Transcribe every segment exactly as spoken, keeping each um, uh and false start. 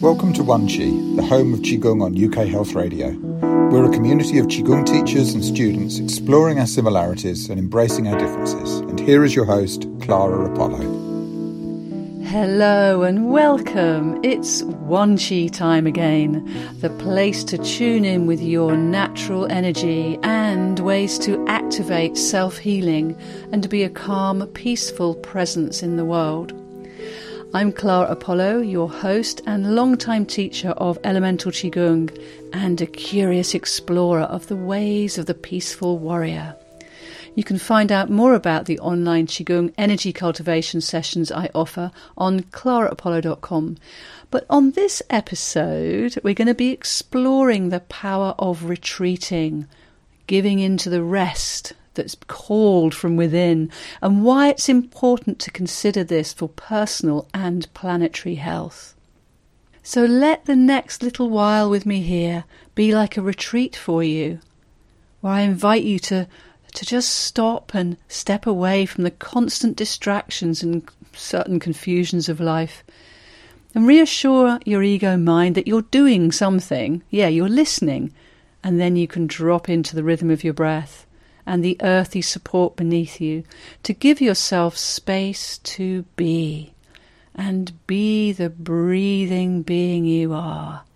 Welcome to One Qi, the home of Qigong on U K Health Radio. We're a community of Qigong teachers and students exploring our similarities and embracing our differences. And here is your host, Clara Apollo. Hello and welcome. It's One Qi time again, the place to tune in with your natural energy and ways to activate self-healing and to be a calm, peaceful presence in the world. I'm Clara Apollo, your host and longtime teacher of Elemental Qigong and a curious explorer of the ways of the peaceful warrior. You can find out more about the online Qigong energy cultivation sessions I offer on clara apollo dot com. But on this episode, we're going to be exploring the power of retreating, giving into the rest that's called from within, and why it's important to consider this for personal and planetary health. So let the next little while with me here be like a retreat for you, where I invite you to, to just stop and step away from the constant distractions and certain confusions of life, and reassure your ego mind that you're doing something. Yeah, you're listening, and then you can drop into the rhythm of your breath and the earthy support beneath you to give yourself space to be, and be the breathing being you are.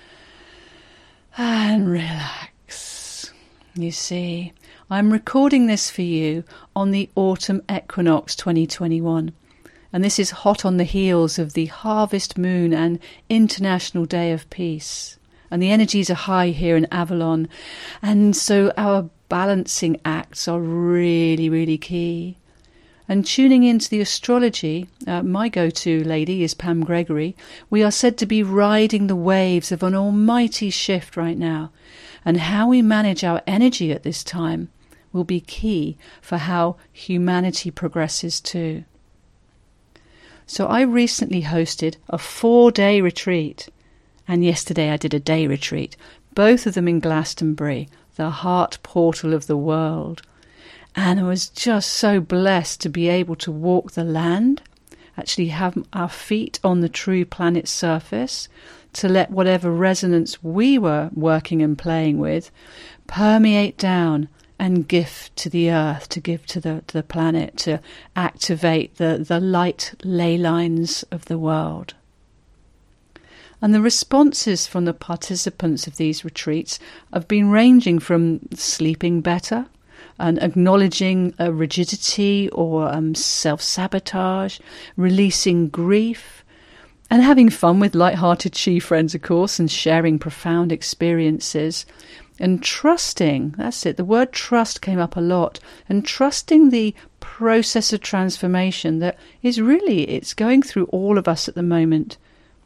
And relax. You see, I'm recording this for you on the autumn equinox twenty twenty-one, and this is hot on the heels of the harvest moon and International Day of Peace. And the energies are high here in Avalon, and so our balancing acts are really, really key. And tuning into the astrology, uh, my go-to lady is Pam Gregory. We are said to be riding the waves of an almighty shift right now, and how we manage our energy at this time will be key for how humanity progresses too. So I recently hosted a four-day retreat, and yesterday I did a day retreat, both of them in Glastonbury, the heart portal of the world. And I was just so blessed to be able to walk the land, actually have our feet on the true planet's surface, to let whatever resonance we were working and playing with permeate down and give to the earth, to give to the, to the planet, to activate the, the light ley lines of the world. And the responses from the participants of these retreats have been ranging from sleeping better and acknowledging a rigidity or um, self-sabotage, releasing grief, and having fun with light-hearted Qi friends, of course, and sharing profound experiences, and trusting. That's it. The word trust came up a lot, and trusting the process of transformation that is really, it's going through all of us at the moment.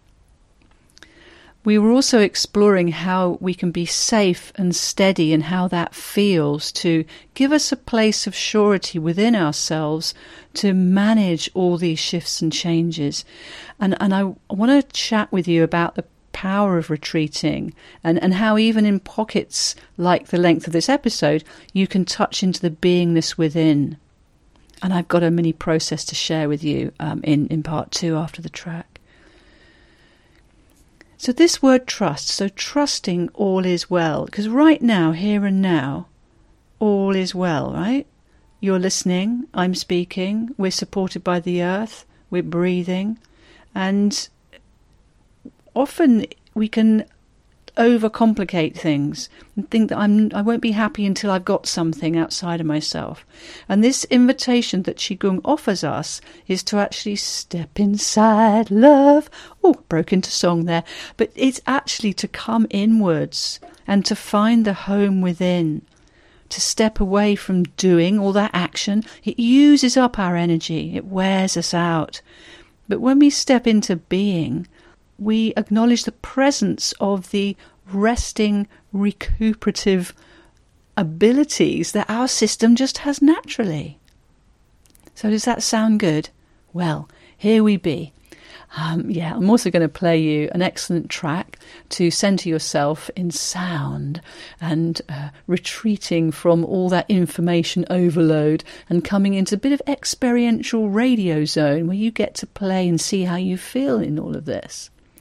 We were also exploring how we can be safe and steady and how that feels to give us a place of surety within ourselves to manage all these shifts and changes. And, and I want to chat with you about the power of retreating and, and how even in pockets like the length of this episode, you can touch into the beingness within. And I've got a mini process to share with you um, in, in part two after the track. So this word trust, so trusting all is well, because right now, here and now, all is well, right? You're listening, I'm speaking, we're supported by the earth, we're breathing, and often we can overcomplicate things and think that I'm, I won't be happy until I've got something outside of myself. And this invitation that Qigong offers us is to actually step inside love. Oh, broke into song there. But it's actually to come inwards and to find the home within, to step away from doing all that action. It uses up our energy. It wears us out. But when we step into being, we acknowledge the presence of the resting, recuperative abilities that our system just has naturally. So does that sound good? Well, here we be. Um, yeah, I'm also going to play you an excellent track to centre yourself in sound and uh, retreating from all that information overload and coming into a bit of experiential radio zone where you get to play and see how you feel in all of this.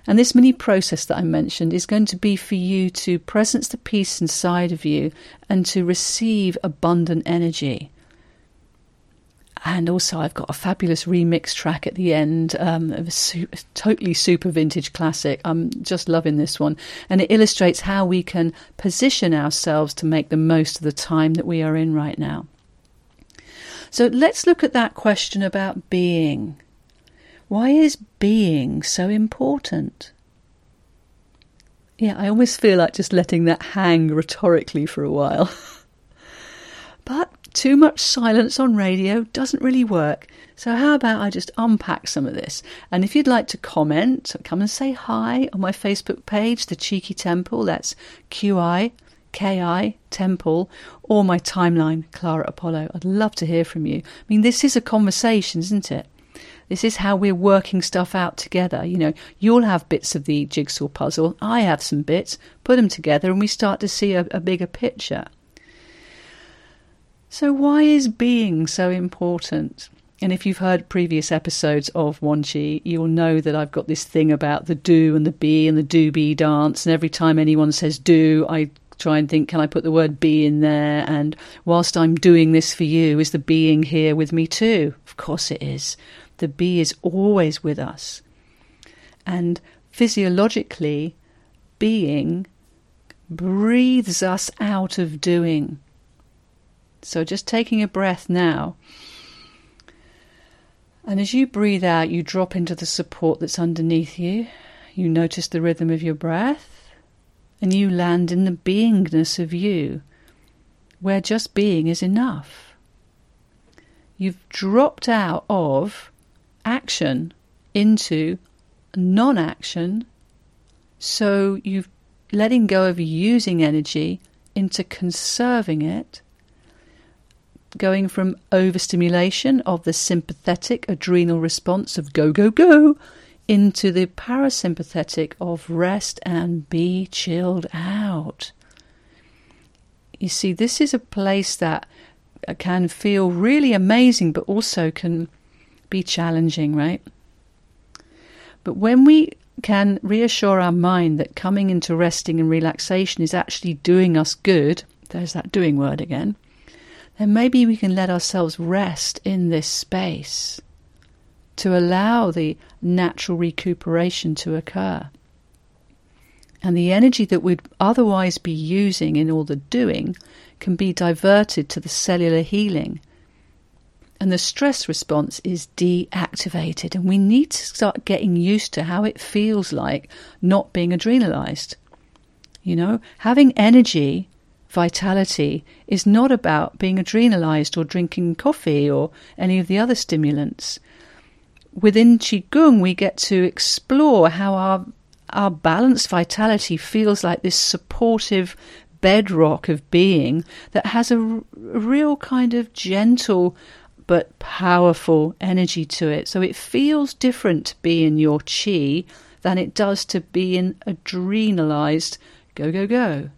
And this mini process that I mentioned is going to be for you to presence the peace inside of you and to receive abundant energy. And also I've got a fabulous remix track at the end um, of a super, totally super vintage classic. I'm just loving this one. And it illustrates how we can position ourselves to make the most of the time that we are in right now. So let's look at that question about being. Why is being so important? Yeah, I always feel like just letting that hang rhetorically for a while. But too much silence on radio doesn't really work. So how about I just unpack some of this? And if you'd like to comment, come and say hi on my Facebook page, The Cheeky Temple. That's Q I K I Temple, or my timeline, Clara Apollo. I'd love to hear from you. I mean, this is a conversation, isn't it? This is how we're working stuff out together. You know, you'll have bits of the jigsaw puzzle. I have some bits. Put them together and we start to see a, a bigger picture. So why is being so important? And if you've heard previous episodes of Wan Chi, you'll know that I've got this thing about the do and the be and the do-be dance. And every time anyone says do, I try and think, can I put the word be in there? And whilst I'm doing this for you, is the being here with me too? Of course it is. The be is always with us. And physiologically, being breathes us out of doing. So just taking a breath now. And as you breathe out, you drop into the support that's underneath you. You notice the rhythm of your breath. And you land in the beingness of you, where just being is enough. You've dropped out of action into non-action. So you've letting go of using energy into conserving it. Going from overstimulation of the sympathetic adrenal response of go, go, go, into the parasympathetic of rest and be chilled out. You see, this is a place that can feel really amazing, but also can be challenging, right? But when we can reassure our mind that coming into resting and relaxation is actually doing us good, there's that doing word again, then maybe we can let ourselves rest in this space to allow the natural recuperation to occur. And the energy that we'd otherwise be using in all the doing can be diverted to the cellular healing. And the stress response is deactivated. And we need to start getting used to how it feels like not being adrenalized. You know, having energy, vitality, is not about being adrenalized or drinking coffee or any of the other stimulants. Within Qigong, we get to explore how our our balanced vitality feels like this supportive bedrock of being that has a, a real kind of gentle but powerful energy to it. So it feels different to be in your chi than it does to be in adrenalized go, go, go.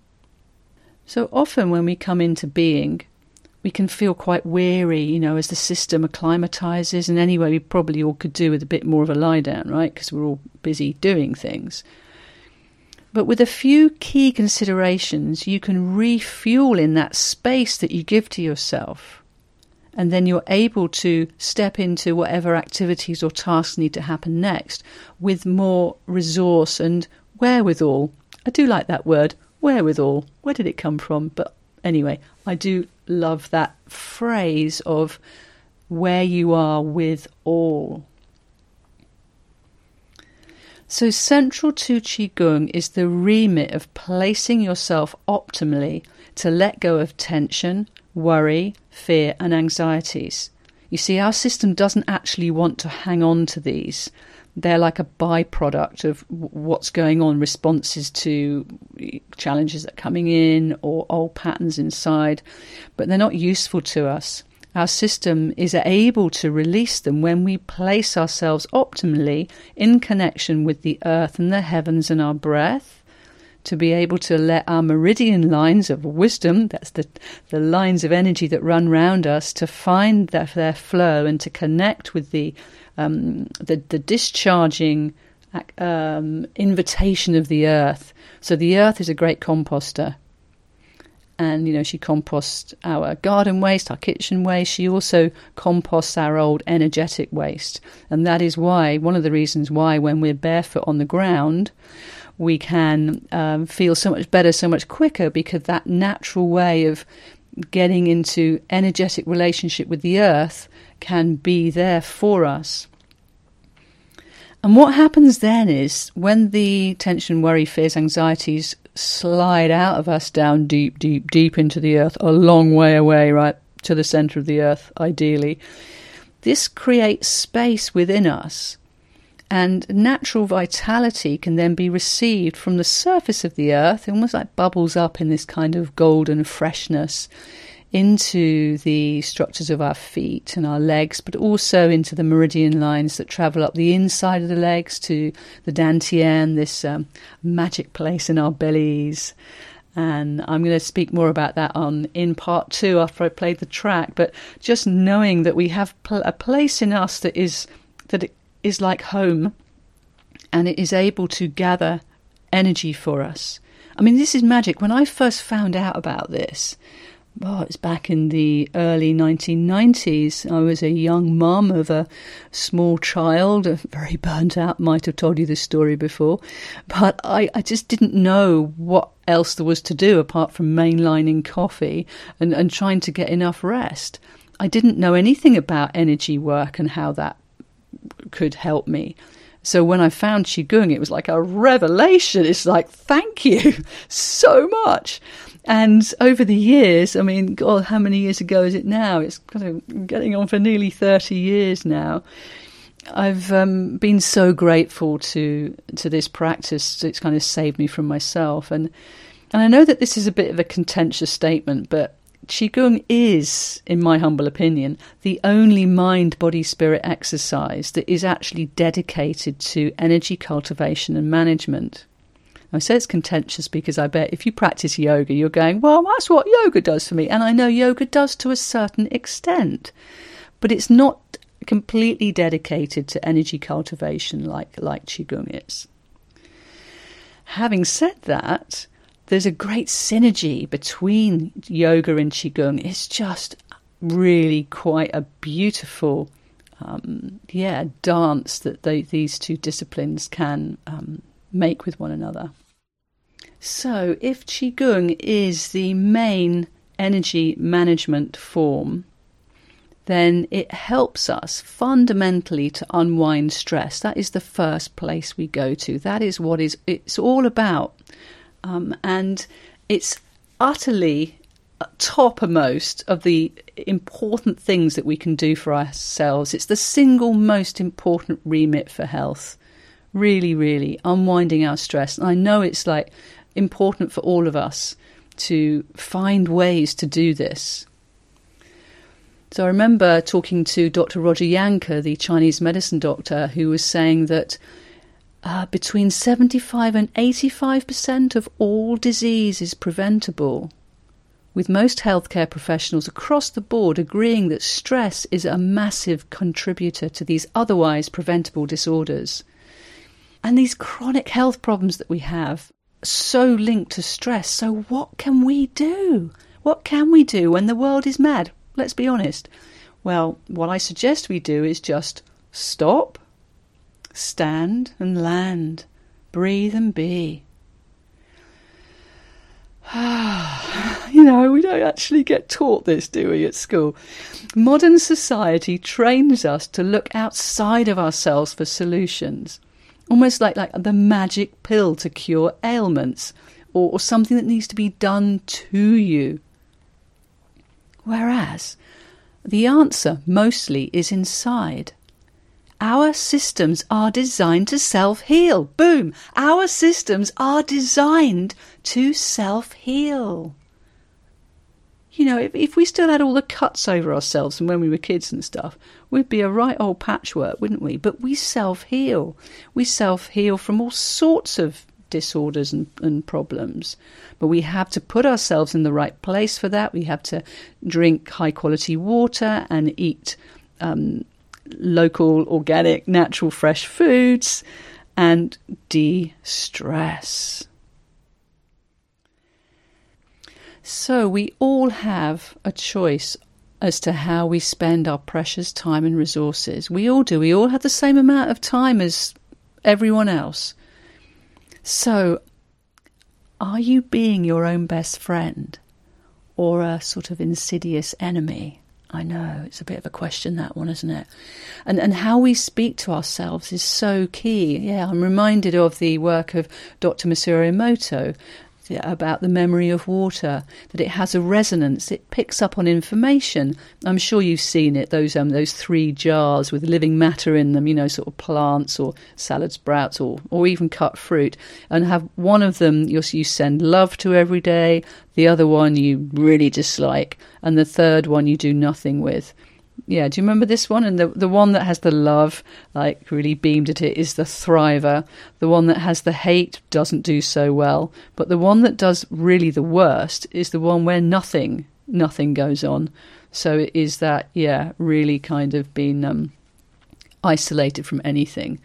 So often when we come into being, we can feel quite weary, you know, as the system acclimatizes. And anyway, we probably all could do with a bit more of a lie down, right? Because we're all busy doing things. But with a few key considerations, you can refuel in that space that you give to yourself. And then you're able to step into whatever activities or tasks need to happen next with more resource and wherewithal. I do like that word, wherewithal. Where did it come from? But anyway, I do love that phrase of where you are with all. So central to Qigong is the remit of placing yourself optimally to let go of tension, worry, fear and anxieties. You see, our system doesn't actually want to hang on to these. They're like a byproduct of what's going on, responses to challenges that are coming in or old patterns inside, but they're not useful to us. Our system is able to release them when we place ourselves optimally in connection with the earth and the heavens and our breath, to be able to let our meridian lines of wisdom, that's the, the lines of energy that run round us, to find their, their flow and to connect with the Um, the, the discharging um, invitation of the earth. So the earth is a great composter. And, you know, she composts our garden waste, our kitchen waste. She also composts our old energetic waste. And that is why, one of the reasons why when we're barefoot on the ground, we can um, feel so much better, so much quicker, because that natural way of getting into energetic relationship with the earth can be there for us. And what happens then is when the tension, worry, fears, anxieties slide out of us down deep, deep, deep into the earth, a long way away, right to the centre of the earth, ideally, this creates space within us, and natural vitality can then be received from the surface of the earth, almost like bubbles up in this kind of golden freshness into the structures of our feet and our legs, but also into the meridian lines that travel up the inside of the legs to the dantian, this um, magic place in our bellies. And I'm going to speak more about that on in part two after I played the track. But just knowing that we have pl- a place in us that is that it is like home, and it is able to gather energy for us. I mean, this is magic. When I first found out about this, oh, it was back in the early nineteen nineties. I was a young mum of a small child, very burnt out, might have told you this story before. But I, I just didn't know what else there was to do apart from mainlining coffee and, and trying to get enough rest. I didn't know anything about energy work and how that could help me. So when I found Qigong, it was like a revelation. It's like, thank you so much. And over the years, I mean, God, how many years ago is it now? It's kind of getting on for nearly thirty years now. I've um, been so grateful to to this practice. It's kind of saved me from myself. And and I know that this is a bit of a contentious statement, but Qigong is, in my humble opinion, the only mind-body-spirit exercise that is actually dedicated to energy cultivation and management. I say it's contentious because I bet if you practice yoga, you're going, well, that's what yoga does for me. And I know yoga does to a certain extent, but it's not completely dedicated to energy cultivation like, like Qigong is. Having said that, there's a great synergy between yoga and Qigong. It's just really quite a beautiful, um, yeah, dance that they, these two disciplines can um, make with one another. So if Qigong is the main energy management form, then it helps us fundamentally to unwind stress. That is the first place we go to. That is what is it's all about. Um, and it's utterly toppermost of the important things that we can do for ourselves. It's the single most important remit for health. Really, really unwinding our stress. And I know it's like important for all of us to find ways to do this. So I remember talking to Doctor Roger Yanker, the Chinese medicine doctor, who was saying that uh, between seventy-five and eighty-five percent of all disease is preventable, with most healthcare professionals across the board agreeing that stress is a massive contributor to these otherwise preventable disorders. And these chronic health problems that we have, so linked to stress. So what can we do? What can we do when the world is mad? Let's be honest. Well, what I suggest we do is just stop, stand and land, breathe and be. You know, we don't actually get taught this, do we, at school? Modern society trains us to look outside of ourselves for solutions. Almost like, like the magic pill to cure ailments, or, or something that needs to be done to you. Whereas the answer mostly is inside. Our systems are designed to self-heal. Boom! Our systems are designed to self-heal. You know, if, if we still had all the cuts over ourselves from when we were kids and stuff, we'd be a right old patchwork, wouldn't we? But we self-heal. We self-heal from all sorts of disorders and, and problems. But we have to put ourselves in the right place for that. We have to drink high-quality water and eat um, local, organic, natural, fresh foods. and de-stress. So we all have a choice as to how we spend our precious time and resources. We all do. We all have the same amount of time as everyone else. So are you being your own best friend or a sort of insidious enemy? I know, it's a bit of a question, that one, isn't it? And and how we speak to ourselves is so key. Yeah, I'm reminded of the work of Doctor Masaru Emoto about the memory of water, that it has a resonance. It picks up on information. I'm sure you've seen it, those um, those three jars with living matter in them, you know, sort of plants or salad sprouts or, or even cut fruit, and have one of them you you send love to every day, the other one you really dislike, and the third one you do nothing with. Yeah, do you remember this one? And the the one that has the love, like really beamed at it, is the thriver. The one that has the hate doesn't do so well. But the one that does really the worst is the one where nothing, nothing goes on. So it is that, yeah, really kind of been um, isolated from anything.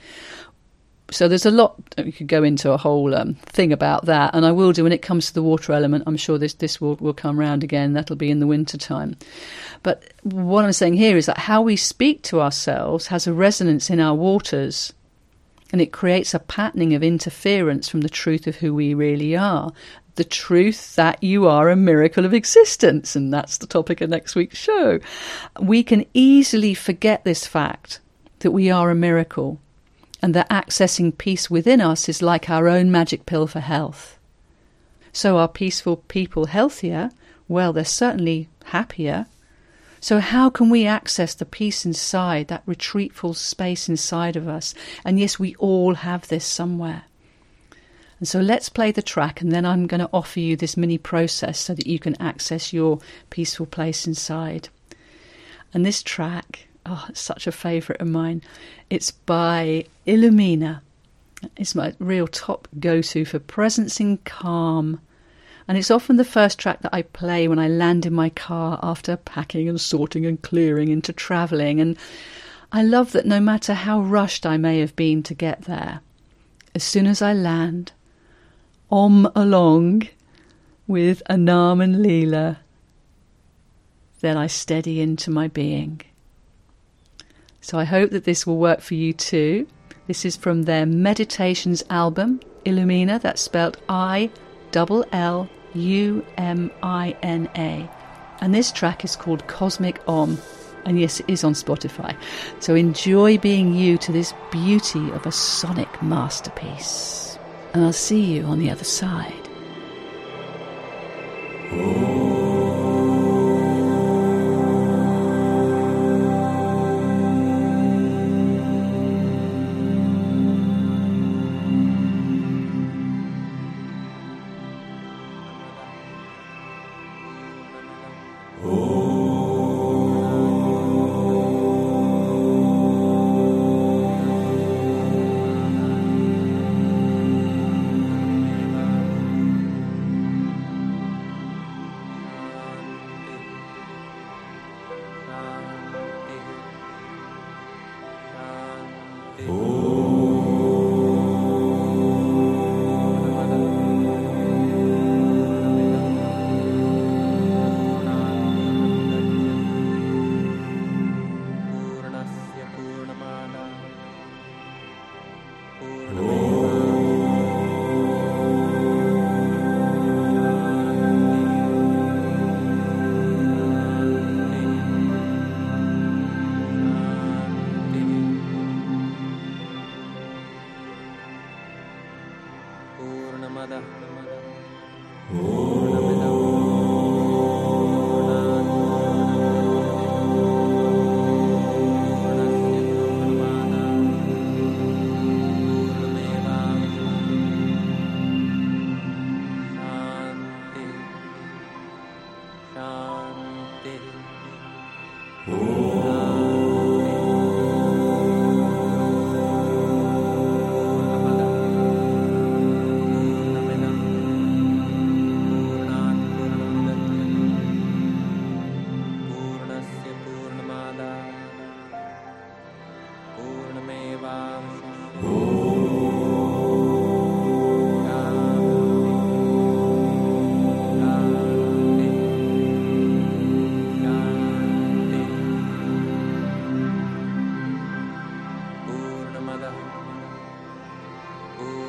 So there's a lot, we could go into a whole um, thing about that, and I will do when it comes to the water element. I'm sure this this will, will come round again. That'll be in the winter time. But what I'm saying here is that how we speak to ourselves has a resonance in our waters, and it creates a patterning of interference from the truth of who we really are. The truth that you are a miracle of existence, and that's the topic of next week's show. We can easily forget this fact, that we are a miracle, and that accessing peace within us is like our own magic pill for health. So are peaceful people healthier? Well, they're certainly happier. So how can we access the peace inside, that retreatful space inside of us? And yes, we all have this somewhere. And so let's play the track, and then I'm going to offer you this mini process so that you can access your peaceful place inside. And this track, oh, it's such a favourite of mine. It's by Illumina. It's my real top go-to for presence in calm. And it's often the first track that I play when I land in my car after packing and sorting and clearing into travelling. And I love that no matter how rushed I may have been to get there, as soon as I land, om along with Anam and Leela, then I steady into my being. So I hope that this will work for you too. This is from their Meditations album, Illumina. That's spelled I L L U M I N A. And this track is called Cosmic Om. And yes, it is on Spotify. So enjoy being you to this beauty of a sonic masterpiece. And I'll see you on the other side. Oh.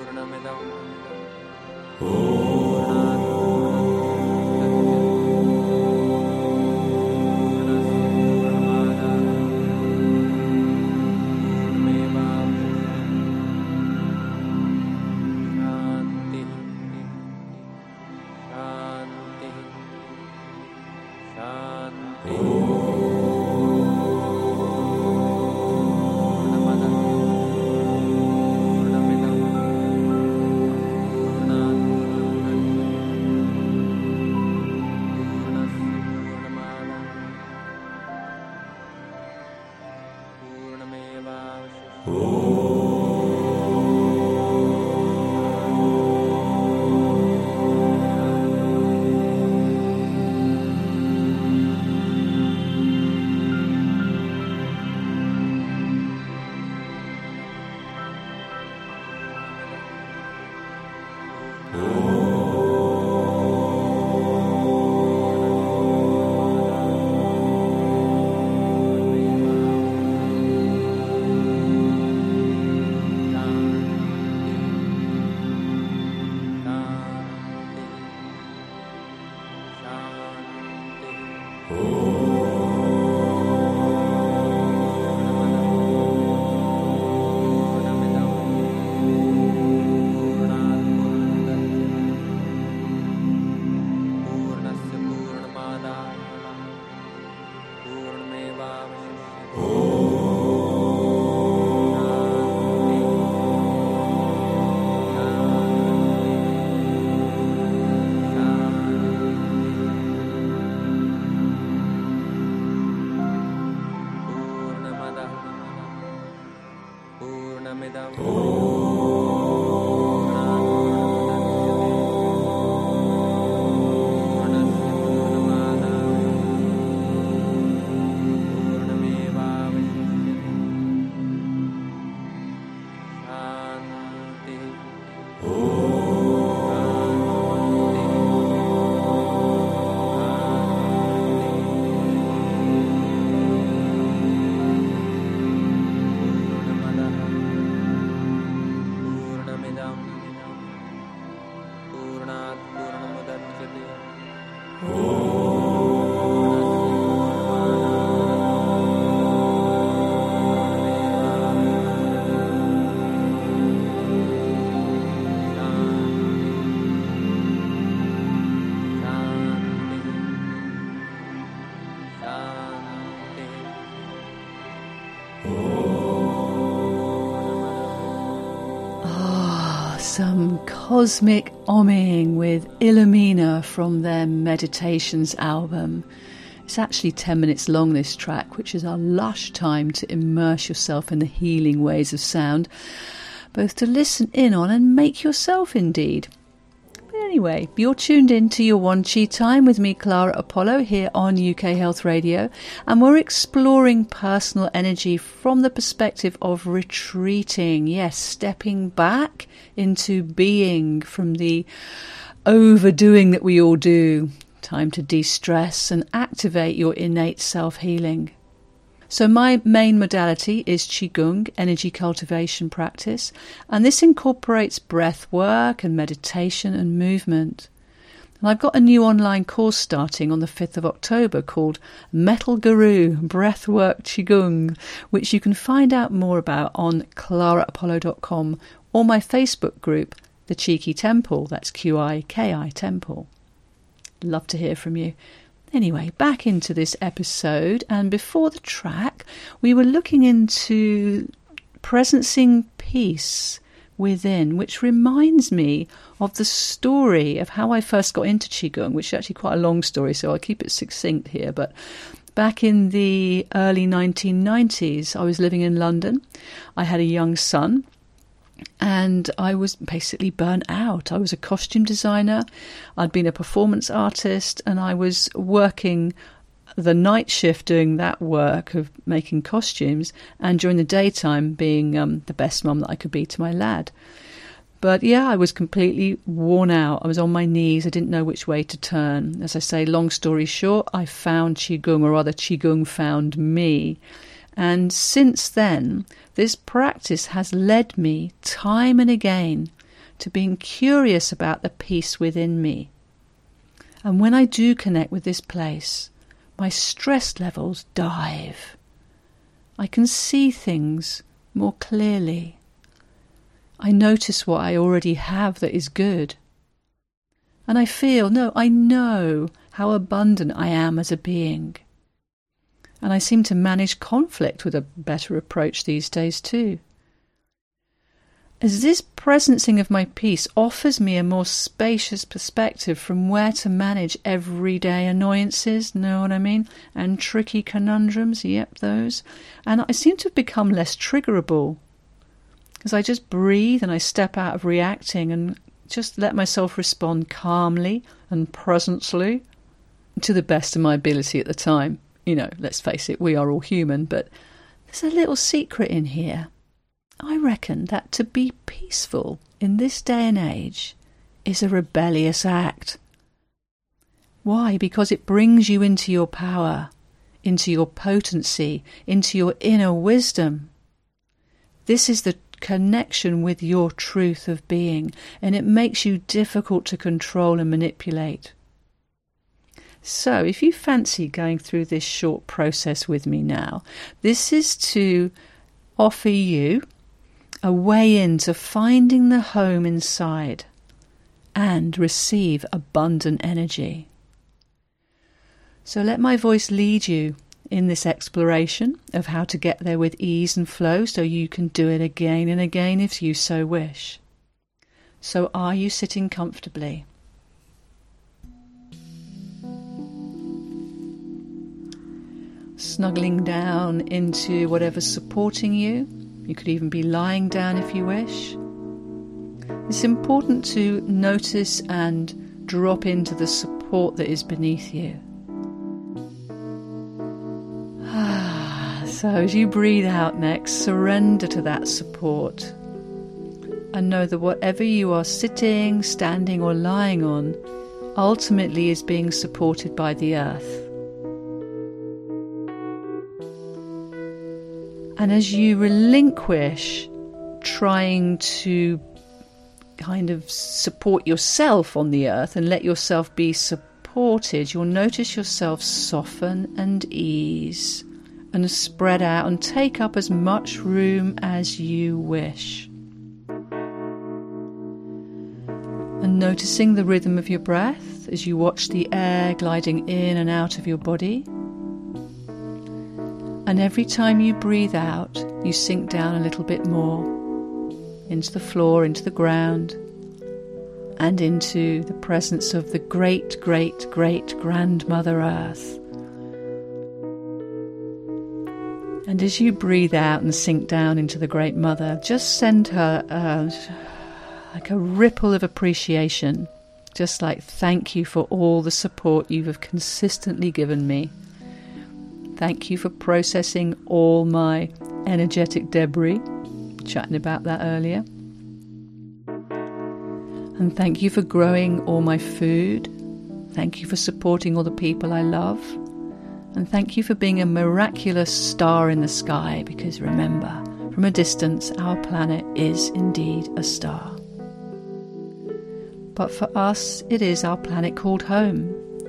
Some cosmic omming with Illumina from their Meditations album. It's actually ten minutes long, this track, which is a lush time to immerse yourself in the healing ways of sound, both to listen in on and make yourself indeed. But anyway, you're tuned in to your One Chi Time with me, Clara Apollo, here on U K Health Radio, and we're exploring personal energy from the perspective of retreating, yes, stepping back into being from the overdoing that we all do. Time to de-stress and activate your innate self-healing. So my main modality is Qigong, energy cultivation practice, and this incorporates breath work and meditation and movement. And I've got a new online course starting on the fifth of October called Metal Guru Breathwork Qigong, which you can find out more about on clara apollo dot com or my Facebook group, The Cheeky Temple, that's Q I K I Temple. Love to hear from you. Anyway, back into this episode, and before the track, we were looking into presencing peace within, which reminds me of the story of how I first got into Qigong, which is actually quite a long story, so I'll keep it succinct here. But back in the early nineteen nineties, I was living in London. I had a young son, and I was basically burnt out. I was a costume designer, I'd been a performance artist, and I was working the night shift doing that work of making costumes, and during the daytime being um, the best mum that I could be to my lad. But yeah, I was completely worn out. I was on my knees. I didn't know which way to turn. As I say, long story short, I found Qigong, or rather Qigong found me. And since then, this practice has led me time and again to being curious about the peace within me. And when I do connect with this place, my stress levels dive. I can see things more clearly. I notice what I already have that is good. And I feel, no, I know how abundant I am as a being. And I seem to manage conflict with a better approach these days too. As this presencing of my peace offers me a more spacious perspective from where to manage everyday annoyances, know what I mean? And tricky conundrums, yep, those. And I seem to have become less triggerable. Because I just breathe and I step out of reacting and just let myself respond calmly and presently to the best of my ability at the time. You know, let's face it, we are all human, but there's a little secret in here. I reckon that to be peaceful in this day and age is a rebellious act. Why? Because it brings you into your power, into your potency, into your inner wisdom. This is the connection with your truth of being, and it makes you difficult to control and manipulate. So if you fancy going through this short process with me now, this is to offer you a way into finding the home inside and receive abundant energy. So let my voice lead you in this exploration of how to get there with ease and flow, so you can do it again and again if you so wish. So are you sitting comfortably? Snuggling down into whatever's supporting you. You could even be lying down if you wish. It's important to notice and drop into the support that is beneath you. So as you breathe out next, surrender to that support. And know that whatever you are sitting, standing or lying on, ultimately is being supported by the earth. And as you relinquish trying to kind of support yourself on the earth and let yourself be supported, you'll notice yourself soften and ease and spread out and take up as much room as you wish. And noticing the rhythm of your breath as you watch the air gliding in and out of your body. And every time you breathe out, you sink down a little bit more into the floor, into the ground, and into the presence of the great, great, great grandmother Earth. And as you breathe out and sink down into the Great Mother, just send her uh, like a ripple of appreciation, just like thank you for all the support you have consistently given me. Thank you for processing all my energetic debris, chatting about that earlier. And thank you for growing all my food. Thank you for supporting all the people I love. And thank you for being a miraculous star in the sky, because remember, from a distance, our planet is indeed a star. But for us, it is our planet called home.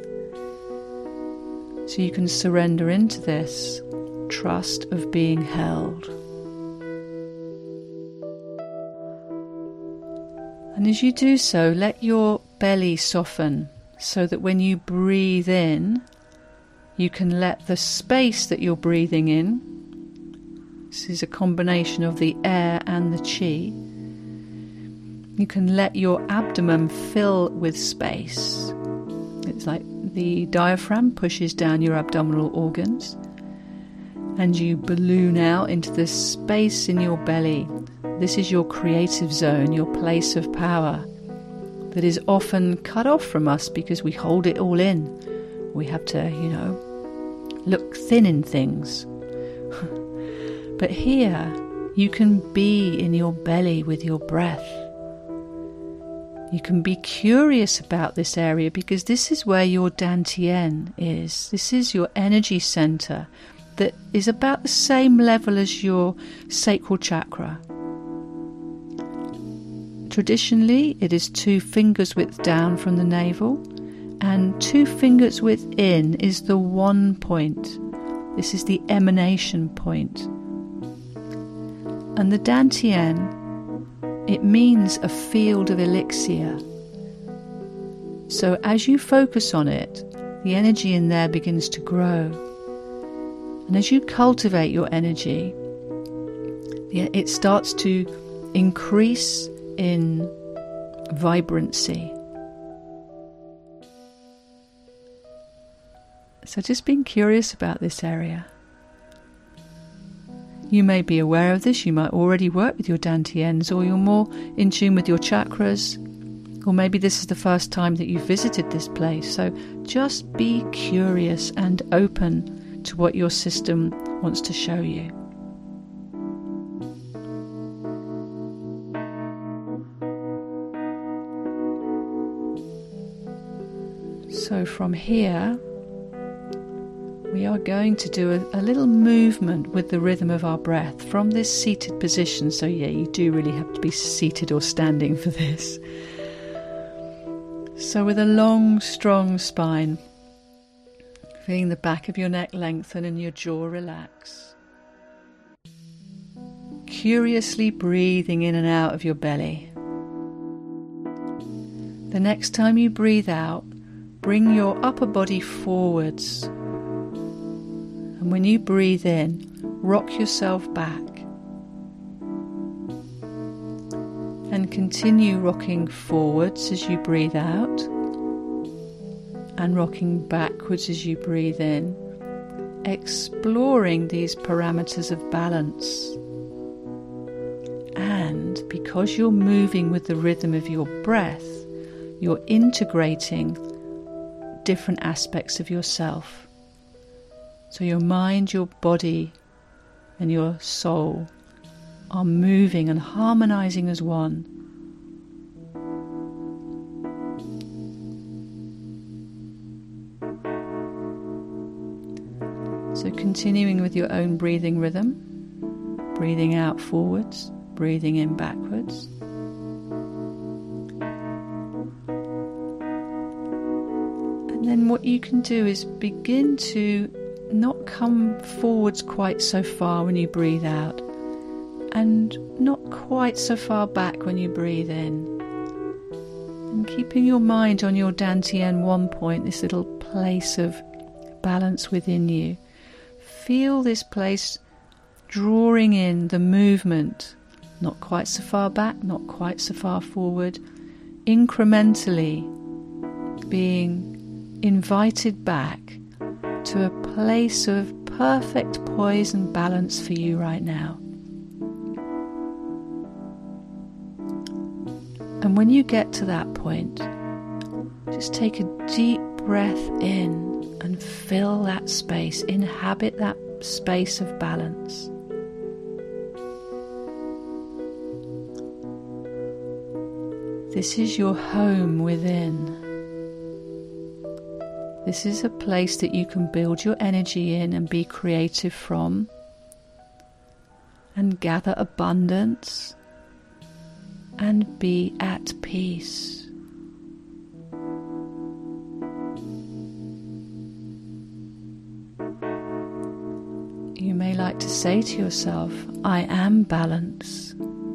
So you can surrender into this trust of being held. And as you do so, let your belly soften so that when you breathe in, you can let the space that you're breathing in, this is a combination of the air and the chi, you can let your abdomen fill with space. It's like the diaphragm pushes down your abdominal organs and you balloon out into the space in your belly. This is your creative zone, your place of power that is often cut off from us because we hold it all in. We have to, you know, look thin in things. But here, you can be in your belly with your breath. You can be curious about this area because this is where your Dantian is. This is your energy center that is about the same level as your sacral chakra. Traditionally, it is two fingers width down from the navel, and two fingers width in is the one point. This is the emanation point. And the Dantian, it means a field of elixir. So as you focus on it, the energy in there begins to grow. And as you cultivate your energy, it starts to increase in vibrancy. So just being curious about this area. You may be aware of this, you might already work with your Dantians, or you're more in tune with your chakras, or maybe this is the first time that you've visited this place. So just be curious and open to what your system wants to show you. So from here, we are going to do a, a little movement with the rhythm of our breath from this seated position. So yeah, you do really have to be seated or standing for this. So with a long, strong spine, feeling the back of your neck lengthen and your jaw relax. Curiously breathing in and out of your belly. The next time you breathe out, bring your upper body forwards. And when you breathe in, rock yourself back. And continue rocking forwards as you breathe out. And rocking backwards as you breathe in. Exploring these parameters of balance. And because you're moving with the rhythm of your breath, you're integrating different aspects of yourself. So your mind, your body, and your soul are moving and harmonizing as one. So continuing with your own breathing rhythm, breathing out forwards, breathing in backwards. And then what you can do is begin to not come forwards quite so far when you breathe out, and not quite so far back when you breathe in. And keeping your mind on your Dantian one point, this little place of balance within you. Feel this place drawing in the movement, not quite so far back, not quite so far forward, incrementally being invited back to a place of perfect poise and balance for you right now. And when you get to that point, just take a deep breath in and fill that space, inhabit that space of balance. This is your home within. This is a place that you can build your energy in and be creative from, and gather abundance and be at peace. You may like to say to yourself, I am balance.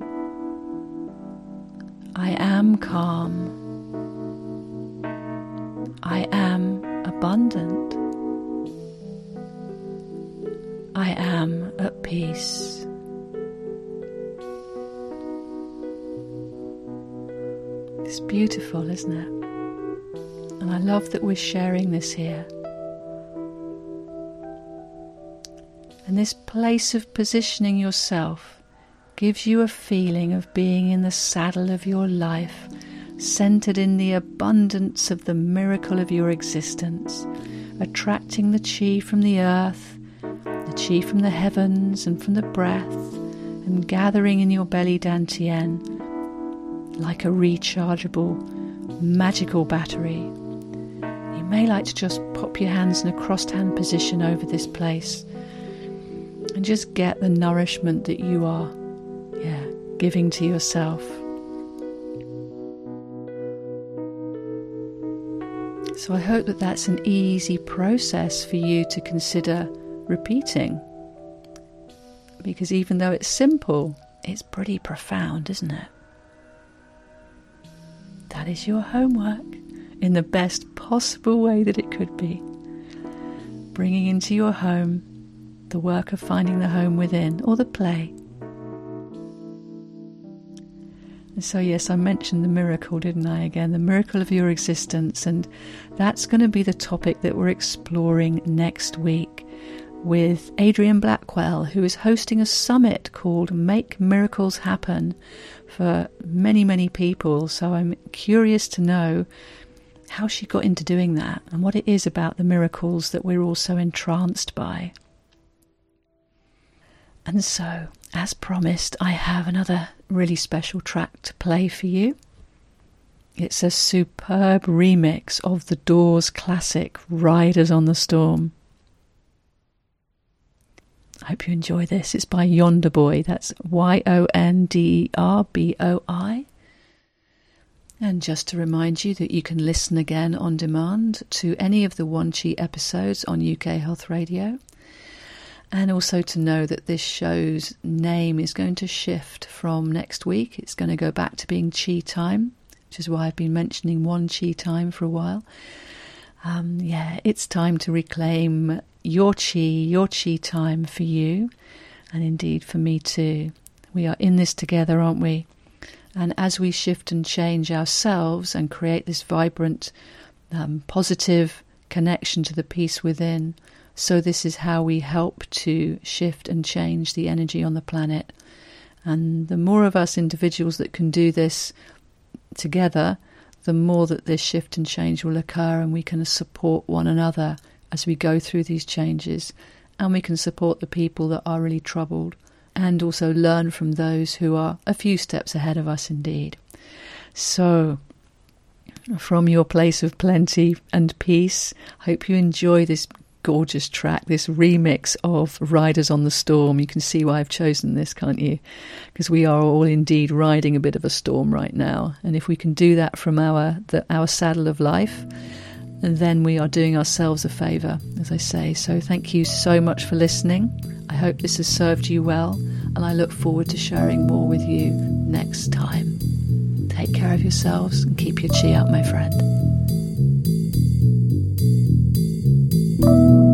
I am calm. I am abundant. I am at peace. It's beautiful, isn't it? And I love that we're sharing this here. And this place of positioning yourself gives you a feeling of being in the saddle of your life, centered in the abundance of the miracle of your existence, attracting the chi from the earth, the chi from the heavens and from the breath, and gathering in your belly Dantian like a rechargeable, magical battery. You may like to just pop your hands in a crossed hand position over this place and just get the nourishment that you are, yeah, giving to yourself. So I hope that that's an easy process for you to consider repeating. Because even though it's simple, it's pretty profound, isn't it? That is your homework in the best possible way that it could be. Bringing into your home the work of finding the home within, or the play. And so yes, I mentioned the miracle, didn't I, again, the miracle of your existence, and that's going to be the topic that we're exploring next week with Adrian Blackwell, who is hosting a summit called Make Miracles Happen for many, many people. So I'm curious to know how she got into doing that and what it is about the miracles that we're all so entranced by. And so, as promised, I have another really special track to play for you. It's a superb remix of the Doors classic Riders on the Storm. I hope you enjoy this. It's by Yonder Boy. That's Y O N D E R B O I. And just to remind you that you can listen again on demand to any of the One Chi episodes on U K Health Radio. And also to know that this show's name is going to shift from next week. It's going to go back to being Chi Time, which is why I've been mentioning One Chi Time for a while. Um, yeah, it's time to reclaim your Chi, your Chi time for you, and indeed for me too. We are in this together, aren't we? And as we shift and change ourselves and create this vibrant, um, positive connection to the peace within, so this is how we help to shift and change the energy on the planet. And the more of us individuals that can do this together, the more that this shift and change will occur, and we can support one another as we go through these changes, and we can support the people that are really troubled, and also learn from those who are a few steps ahead of us indeed. So, from your place of plenty and peace, I hope you enjoy this gorgeous track, this remix of Riders on the Storm. You can see why I've chosen this, can't you? Because we are all indeed riding a bit of a storm right now, and if we can do that from our the, our saddle of life, then we are doing ourselves a favour, as I say. So thank you so much for listening. I hope this has served you well, and I look forward to sharing more with you next time. Take care of yourselves and keep your chi up, my friend.